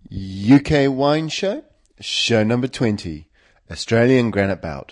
UK Wine Show, show number 20, Australian Granite Belt.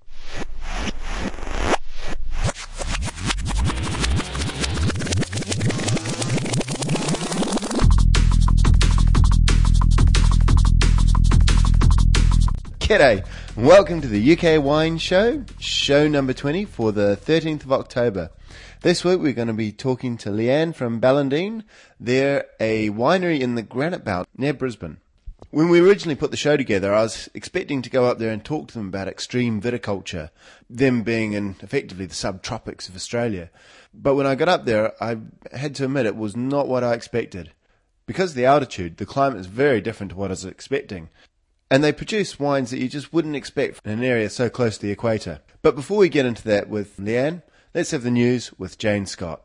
G'day, and welcome to the UK Wine Show, show number 20 for the 13th of October. This week we're going to be talking to Leanne from Ballandine. They're a winery in the Granite Belt near Brisbane. When we originally put the show together, I was expecting to go up there and talk to them about extreme viticulture, them being in effectively the subtropics of Australia. But when I got up there, I had to admit it was not what I expected. Because of the altitude, the climate is very different to what I was expecting. And they produce wines that you just wouldn't expect in an area so close to the equator. But before we get into that with Leanne, let's have the news with Jane Scott.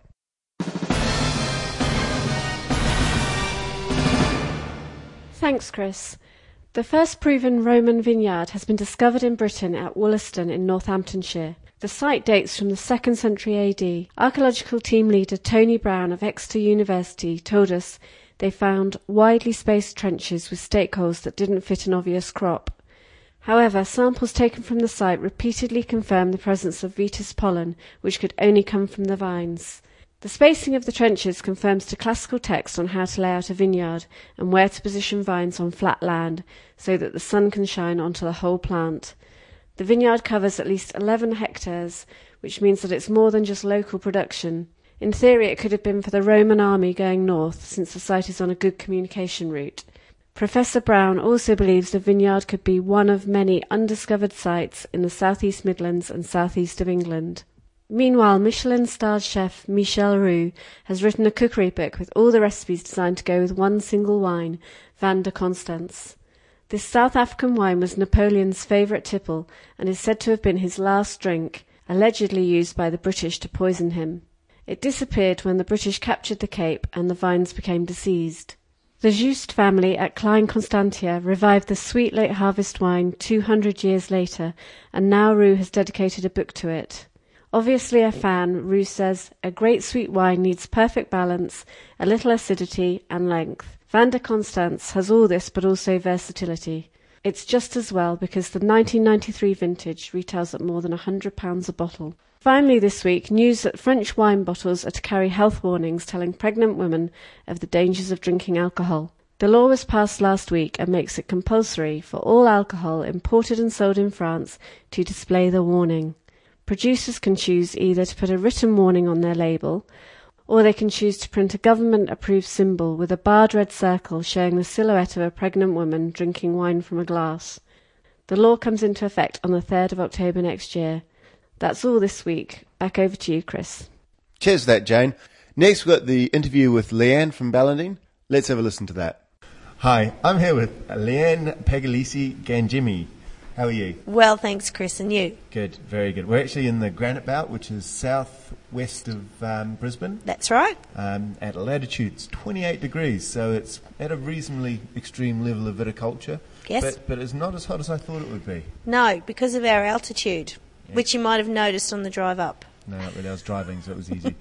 Thanks, Chris. The first proven Roman vineyard has been discovered in Britain at Wollaston in Northamptonshire. The site dates from the 2nd century AD. Archaeological team leader Tony Brown of Exeter University told us they found widely spaced trenches with stake holes that didn't fit an obvious crop. However, samples taken from the site repeatedly confirmed the presence of Vitis pollen, which could only come from the vines. The spacing of the trenches confirms to classical text on how to lay out a vineyard and where to position vines on flat land so that the sun can shine onto the whole plant. The vineyard covers at least 11 hectares, which means that it's more than just local production. In theory, it could have been for the Roman army going north, since the site is on a good communication route. Professor Brown also believes the vineyard could be one of many undiscovered sites in the southeast Midlands and southeast of England. Meanwhile, Michelin-starred chef Michel Roux has written a cookery book with all the recipes designed to go with one single wine, Vin de Constance. This South African wine was Napoleon's favourite tipple and is said to have been his last drink, allegedly used by the British to poison him. It disappeared when the British captured the Cape and the vines became diseased. The Juste family at Klein Constantia revived the sweet late harvest wine 200 years later, and now Roux has dedicated a book to it. Obviously a fan, Roux says, a great sweet wine needs perfect balance, a little acidity and length. Vin de Constance has all this but also versatility. It's just as well because the 1993 vintage retails at more than £100 a bottle. Finally this week, news that French wine bottles are to carry health warnings telling pregnant women of the dangers of drinking alcohol. The law was passed last week and makes it compulsory for all alcohol imported and sold in France to display the warning. Producers can choose either to put a written warning on their label, or they can choose to print a government-approved symbol with a barred red circle showing the silhouette of a pregnant woman drinking wine from a glass. The law comes into effect on the 3rd of October next year. That's all this week. Back over to you, Chris. Cheers for that, Jane. Next, we've got the interview with Leanne from Ballandine. Let's have a listen to that. Hi, I'm here with Leanne Pagalisi Gangemi. How are you? Well, thanks, Chris, and you? Good, very good. We're actually in the Granite Belt, which is southwest of Brisbane. That's right. At a latitude, it's 28 degrees, so it's at a reasonably extreme level of viticulture. Yes. But it's not as hot as I thought it would be. No, because of our altitude, which you might have noticed on the drive up. No, not really. I was driving, so it was easy.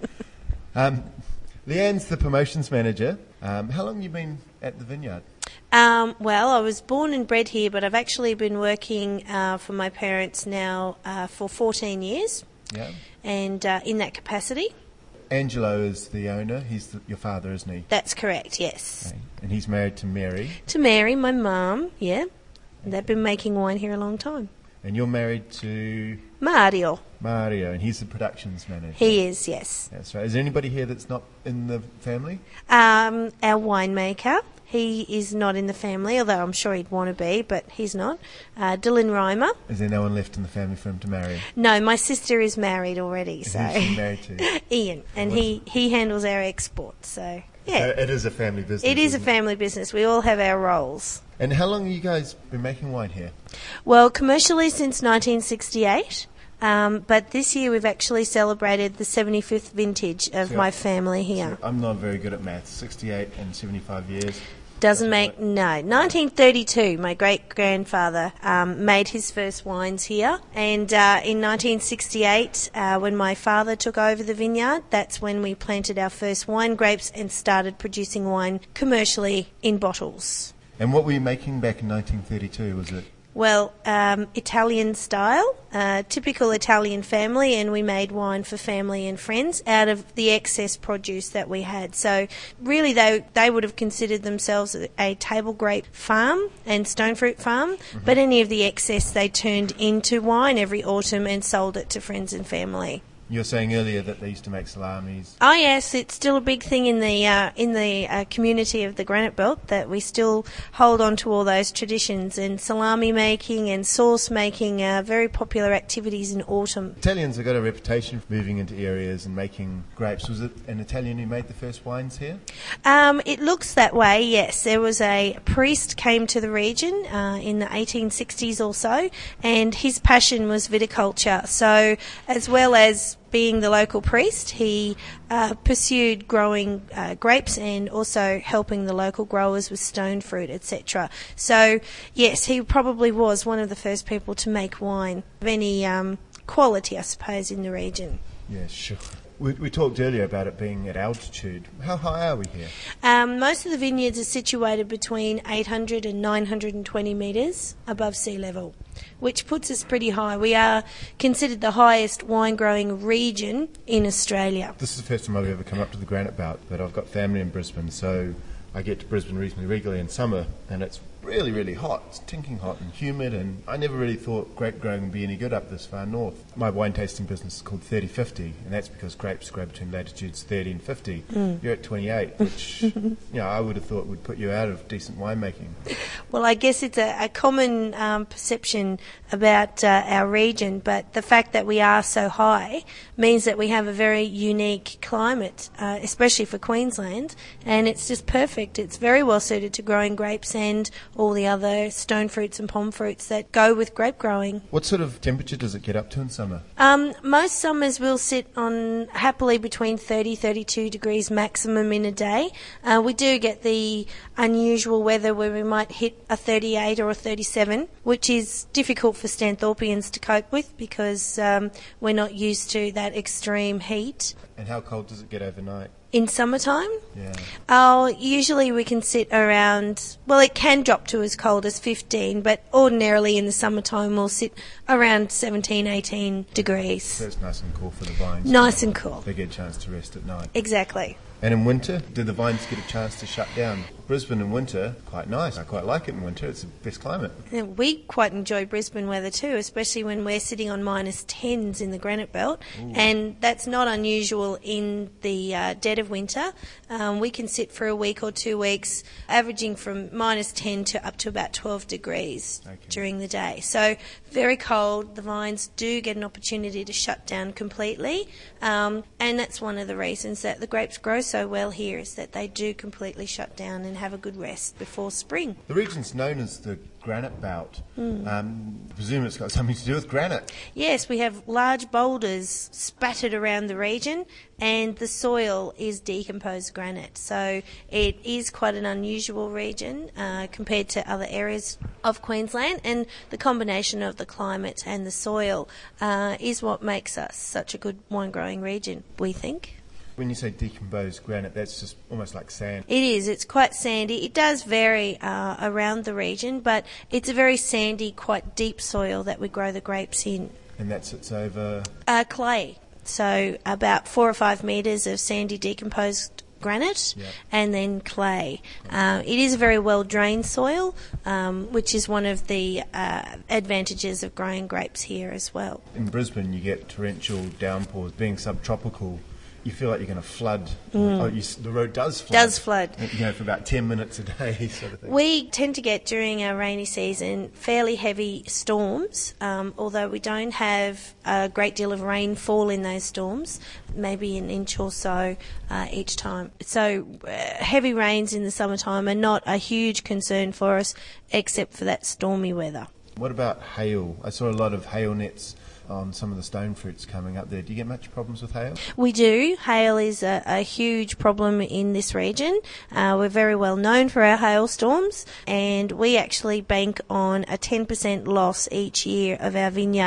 Leanne's the promotions manager. How long have you been at the vineyard? Well, I was born and bred here, but I've actually been working for my parents now for 14 years. Yeah. And in that capacity. Angelo is the owner. He's your father, isn't he? That's correct, yes. Okay. And he's married to Mary. To Mary, my mum, yeah. And they've been making wine here a long time. And you're married to... Mario, and he's the productions manager. he is, yes. That's right. Is there anybody here that's not in the family? Our winemaker, he is not in the family, although I'm sure he'd want to be, but he's not. Dylan Reimer. Is there no one left in the family for him to marry? No, my sister is married already. So who's she married to? Ian, and he handles our exports, so yeah. So it is a family business. It is a isn't family business. We all have our roles. And how long have you guys been making wine here? Well, commercially since 1968. But this year we've actually celebrated the 75th vintage of my family here. So I'm not very good at maths. 68 and 75 years. Doesn't make... No. 1932, my great-grandfather made his first wines here. And in 1968, when my father took over the vineyard, that's when we planted our first wine grapes and started producing wine commercially in bottles. And what were you making back in 1932, was it? Well, Italian style, typical Italian family, and we made wine for family and friends out of the excess produce that we had. So really they would have considered themselves a table grape farm and stone fruit farm, but any of the excess they turned into wine every autumn and sold it to friends and family. You were saying earlier that they used to make salamis. Oh yes, it's still a big thing in the community of the Granite Belt, that we still hold on to all those traditions, and salami making and sauce making are very popular activities in autumn. Italians have got a reputation for moving into areas and making grapes. Was it an Italian who made the first wines here? It looks that way, yes. There was a priest came to the region in the 1860s or so, and his passion was viticulture. So as well as being the local priest, he pursued growing grapes and also helping the local growers with stone fruit, etc. So, yes, he probably was one of the first people to make wine of any quality, I suppose, in the region. Yeah, sure. We talked earlier about it being at altitude. How high are we here? Most of the vineyards are situated between 800 and 920 metres above sea level, which puts us pretty high. We are considered the highest wine growing region in Australia. This is the first time I've ever come up to the Granite Belt, but I've got family in Brisbane, so I get to Brisbane reasonably regularly in summer, and it's really, really hot. It's tinking hot and humid, and I never really thought grape growing would be any good up this far north. My wine tasting business is called 30-50, and that's because grapes grow between latitudes 30 and 50. You're at 28, which I would have thought would put you out of decent winemaking. Well, I guess it's a common perception about our region, but the fact that we are so high means that we have a very unique climate, especially for Queensland, and it's just perfect. It's very well suited to growing grapes and all the other stone fruits and palm fruits that go with grape growing. What sort of temperature does it get up to in summer? Most summers will sit on happily between 30-32 degrees maximum in a day. We do get the unusual weather where we might hit a 38 or a 37, which is difficult for Stanthorpians to cope with because we're not used to that extreme heat. And how cold does it get overnight? In summertime? Yeah. Usually we can sit around, well, it can drop to as cold as 15, but ordinarily in the summertime we'll sit around 17, 18 degrees. So it's nice and cool for the vines. Nice and cool. They get a chance to rest at night. Exactly. And in winter, do the vines get a chance to shut down? Brisbane in winter, quite nice. I quite like it in winter. It's the best climate. Yeah, we quite enjoy Brisbane weather too, especially when we're sitting on -10s in the Granite Belt. Ooh. And that's not unusual in the dead of winter. We can sit for a week or 2 weeks, averaging from -10 to up to about 12 degrees during the day. So very cold. The vines do get an opportunity to shut down completely. And that's one of the reasons that the grapes grow so well here, is that they do completely shut down and have a good rest before spring. The region's known as the Granite Belt. I presume it's got something to do with granite. Yes, we have large boulders spattered around the region, and the soil is decomposed granite. So it is quite an unusual region compared to other areas of Queensland, and the combination of the climate and the soil is what makes us such a good wine growing region, we think. When you say decomposed granite, that's just almost like sand. It is. It's quite sandy. It does vary around the region, but it's a very sandy, quite deep soil that we grow the grapes in. And that sits over? Clay. So about 4 or 5 metres of sandy decomposed granite, and then clay. It is a very well-drained soil, which is one of the advantages of growing grapes here as well. In Brisbane, you get torrential downpours. Being subtropical, you feel like you're going to flood. The road does flood. For about 10 minutes a day sort of thing. We tend to get, during our rainy season, fairly heavy storms, although we don't have a great deal of rainfall in those storms, maybe an inch or so each time. So heavy rains in the summertime are not a huge concern for us, except for that stormy weather. What about hail? I saw a lot of hail nets on some of the stone fruits coming up there. Do you get much problems with hail? We do. Hail is a huge problem in this region. We're very well known for our hailstorms, and we actually bank on a 10% loss each year of our vineyard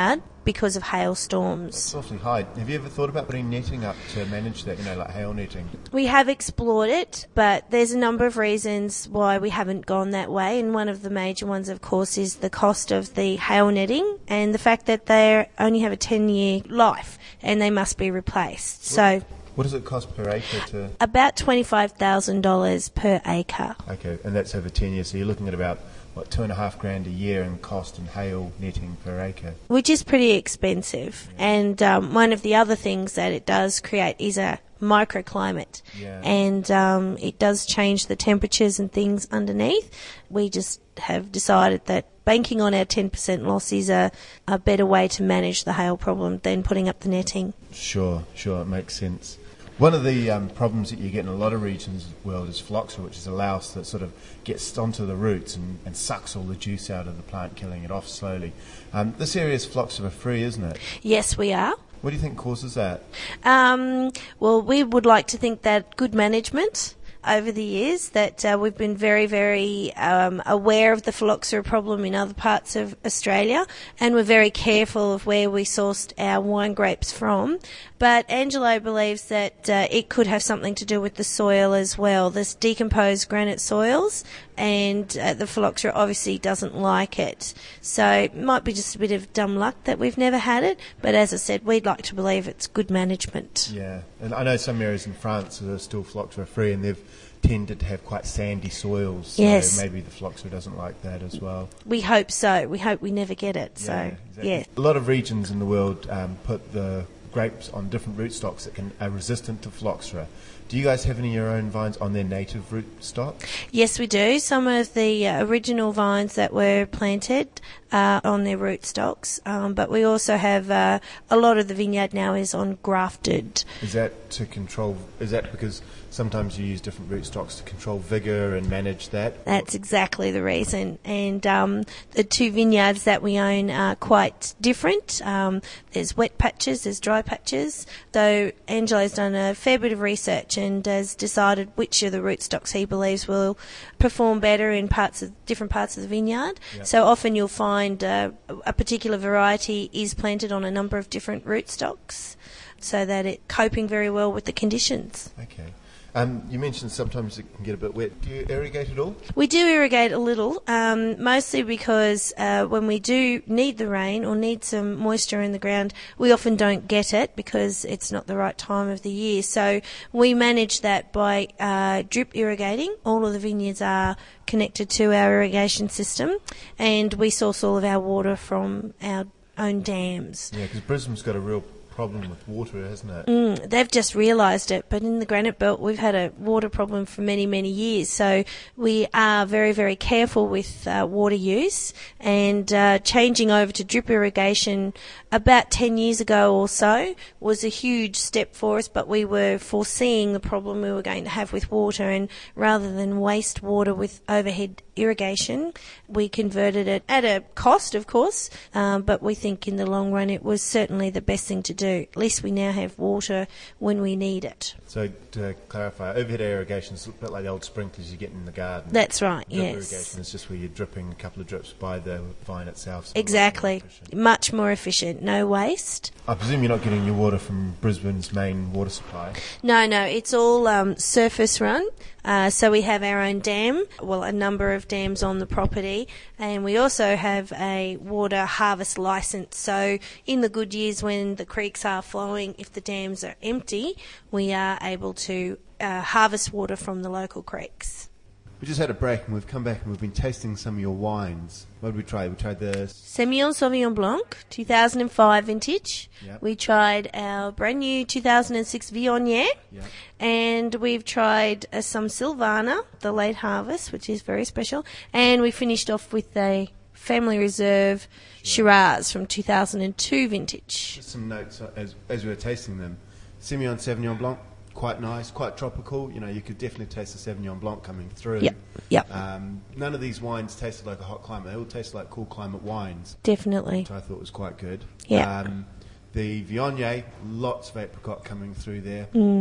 because of hailstorms. It's awfully high. Have you ever thought about putting netting up to manage that, like hail netting? We have explored it, but there's a number of reasons why we haven't gone that way, and one of the major ones, of course, is the cost of the hail netting and the fact that they only have a 10-year life and they must be replaced. So what does it cost per acre to... About $25,000 per acre. Okay, and that's over 10 years, so you're looking at about, $2,500 a year in cost and hail netting per acre. Which is pretty expensive. And one of the other things that it does create is a microclimate. Yeah. And it does change the temperatures and things underneath. We just have decided that banking on our 10% loss is a better way to manage the hail problem than putting up the netting. Sure, it makes sense. One of the problems that you get in a lot of regions of the world is phylloxera, which is a louse that sort of gets onto the roots and sucks all the juice out of the plant, killing it off slowly. This area is phylloxera free, isn't it? Yes, we are. What do you think causes that? Well, we would like to think that good management over the years, that we've been very, very aware of the phylloxera problem in other parts of Australia, and we're very careful of where we sourced our wine grapes from. But Angelo believes that it could have something to do with the soil as well. There's decomposed granite soils, and the phylloxera obviously doesn't like it. So it might be just a bit of dumb luck that we've never had it, but as I said, we'd like to believe it's good management. Yeah, and I know some areas in France are still phylloxera free, and they've tended to have quite sandy soils, so yes, maybe the phylloxera doesn't like that as well. We hope so. We hope we never get it. Yeah, so, exactly. yeah. A lot of regions in the world put the grapes on different rootstocks that are resistant to phylloxera. Do you guys have any of your own vines on their native rootstock? Yes, we do. Some of the original vines that were planted are on their rootstocks, but we also have a lot of the vineyard now is on grafted. Is that to control? Is that because sometimes you use different rootstocks to control vigour and manage that? That's exactly the reason. And the two vineyards that we own are quite different. There's wet patches, there's dry patches. So Angelo's done a fair bit of research and has decided which of the rootstocks he believes will perform better in different parts of the vineyard. Yep. So often you'll find a particular variety is planted on a number of different rootstocks so that it's coping very well with the conditions. Okay. You mentioned sometimes it can get a bit wet. Do you irrigate at all? We do irrigate a little, mostly because when we do need the rain or need some moisture in the ground, we often don't get it because it's not the right time of the year. So we manage that by drip irrigating. All of the vineyards are connected to our irrigation system, and we source all of our water from our own dams. Yeah, because Brisbane's got a real problem with water, hasn't it? They've just realised it, but in the Granite Belt we've had a water problem for many, many years. So we are very, very careful with water use, and changing over to drip irrigation about 10 years ago or so was a huge step for us, but we were foreseeing the problem we were going to have with water, and rather than waste water with overhead irrigation, we converted it at a cost, of course, but we think in the long run it was certainly the best thing to do. At least we now have water when we need it. So to clarify, overhead irrigation is a bit like the old sprinklers you get in the garden. That's right, Drip yes. irrigation is just where you're dripping a couple of drips by the vine itself. So exactly. Much more efficient. No waste. I presume you're not getting your water from Brisbane's main water supply? No, it's all surface run. So we have our own dam, well, a number of dams on the property, and we also have a water harvest licence. So in the good years when the creeks are flowing, if the dams are empty, we are able to harvest water from the local creeks. We just had a break and we've come back and we've been tasting some of your wines. What did we try? We tried the Semillon Sauvignon Blanc, 2005 vintage. Yep. We tried our brand new 2006 Viognier. Yep. And we've tried some Sylvaner, the late harvest, which is very special. And we finished off with a Family Reserve Shiraz from 2002 vintage. Just some notes as we were tasting them. Semillon Sauvignon Blanc, quite nice, quite tropical. You know, you could definitely taste the Sauvignon Blanc coming through. Yep. None of these wines tasted like a hot climate. They all tasted like cool climate wines. Definitely. Which I thought was quite good. Yeah. The Viognier, lots of apricot coming through there.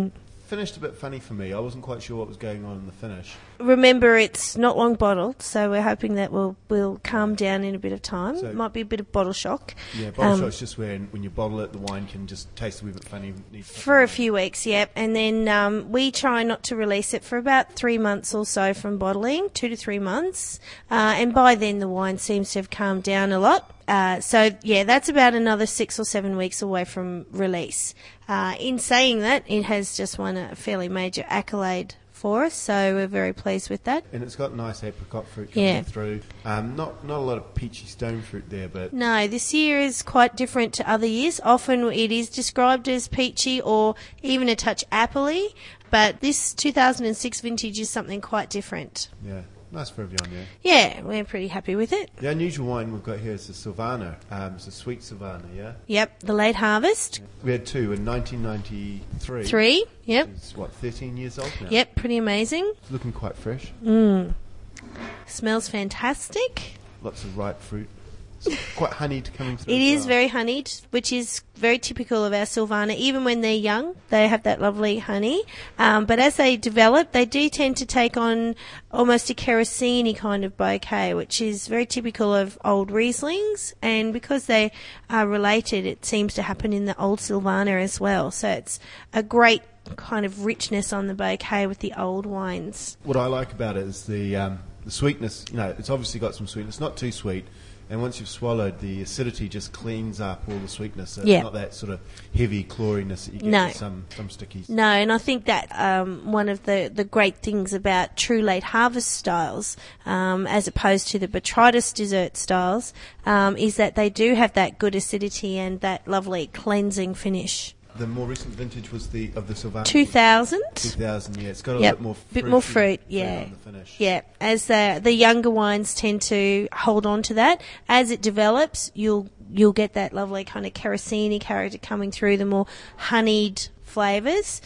finished a bit funny for me. I wasn't quite sure what was going on in the finish. Remember, it's not long bottled, so we're hoping that will calm down in a bit of time. So- Might be a bit of bottle shock. Yeah, bottle shot's just when you bottle it, the wine can just taste a wee bit funny. For a few weeks, yep. And then we try not to release it for about 3 months or so from bottling, 2 to 3 months. And by then the wine seems to have calmed down a lot. So, yeah, that's about another 6 or 7 weeks away from release. In saying that, it has just won a fairly major accolade for us, so we're very pleased with that. And it's got nice apricot fruit coming Yeah. through. Not a lot of peachy stone fruit there, but No, this year is quite different to other years. Often it is described as peachy or even a touch appley, but this 2006 vintage is something quite different. yeah, nice for everyone, yeah. Yeah, we're pretty happy with it. The unusual wine we've got here is the Silvaner. It's a sweet Silvaner, yeah? Yep, the late harvest. We had two in 1993. 3, yep. It's, 13 years old now? Yep, pretty amazing. It's looking quite fresh. Smells fantastic. Lots of ripe fruit. It's quite honeyed coming through. It as is well. very honeyed, which is very typical of our Silvaner. Even when they're young, they have that lovely honey. But as they develop, they do tend to take on almost a kerosene kind of bouquet, which is very typical of old Rieslings. And because they are related, it seems to happen in the old Silvaner as well. So it's a great kind of richness on the bouquet with the old wines. What I like about it is the sweetness. You know, it's obviously got some sweetness, not too sweet. And once you've swallowed, the acidity just cleans up all the sweetness. So Yeah. It's not that sort of heavy cloriness that you get No. with some stickies. No, and I think that one of the great things about true late harvest styles, as opposed to the botrytis dessert styles, is that they do have that good acidity and that lovely cleansing finish. The more recent vintage was the Silvaner. 2000? 2000, yeah. It's got a Yep, bit more fruit. bit more fruit, yeah. On the finish. Yeah, as the younger wines tend to hold on to that. As it develops, you'll get that lovely kind of kerosene character coming through, the more honeyed flavours.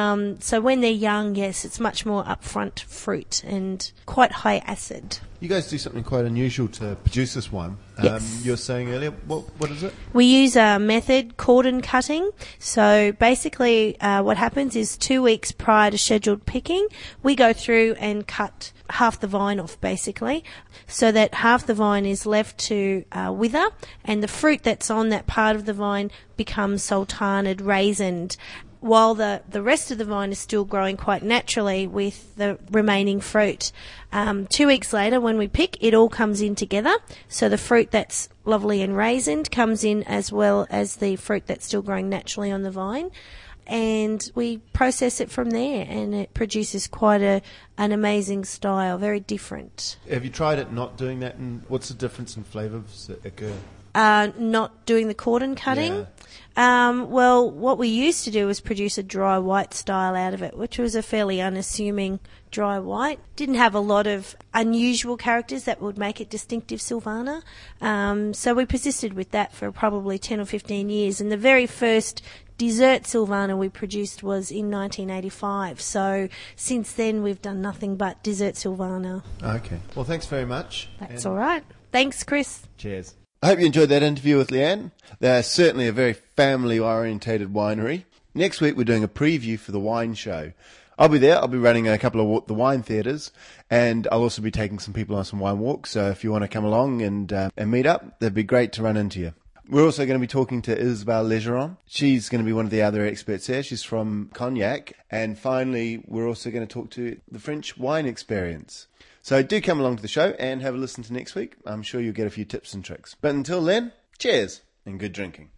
So when they're young, yes, it's much more upfront fruit and quite high acid. You guys do something quite unusual to produce this wine. Yes. You were saying earlier, what is it? We use a method, cordon cutting. So basically what happens is 2 weeks prior to scheduled picking, we go through and cut half the vine off basically, so that half the vine is left to wither, and the fruit that's on that part of the vine becomes sultaned, raisined, while the rest of the vine is still growing quite naturally with the remaining fruit. 2 weeks later, when we pick, it all comes in together. So the fruit that's lovely and raisined comes in as well as the fruit that's still growing naturally on the vine. And we process it from there, and it produces quite an amazing style, very different. Have you tried it not doing that? And what's the difference in flavours that occur? Not doing the cordon cutting. Well, what we used to do was produce a dry white style out of it, which was a fairly unassuming dry white. Didn't have a lot of unusual characters that would make it distinctive Silvaner. So we persisted with that for probably 10 or 15 years. And the very first dessert Silvaner we produced was in 1985. So since then we've done nothing but dessert Silvaner. Okay. Well, thanks very much. That's all right. Thanks, Chris. Cheers. I hope you enjoyed that interview with Leanne. They're certainly a very family-orientated winery. Next week, we're doing a preview for the wine show. I'll be there. I'll be running a couple of the wine theatres, and I'll also be taking some people on some wine walks. So if you want to come along and meet up, that'd be great to run into you. We're also going to be talking to Isabelle Legeron. She's going to be one of the other experts there. She's from Cognac. And finally, we're also going to talk to the French wine experience. So do come along to the show and have a listen to next week. I'm sure you'll get a few tips and tricks. But until then, cheers and good drinking.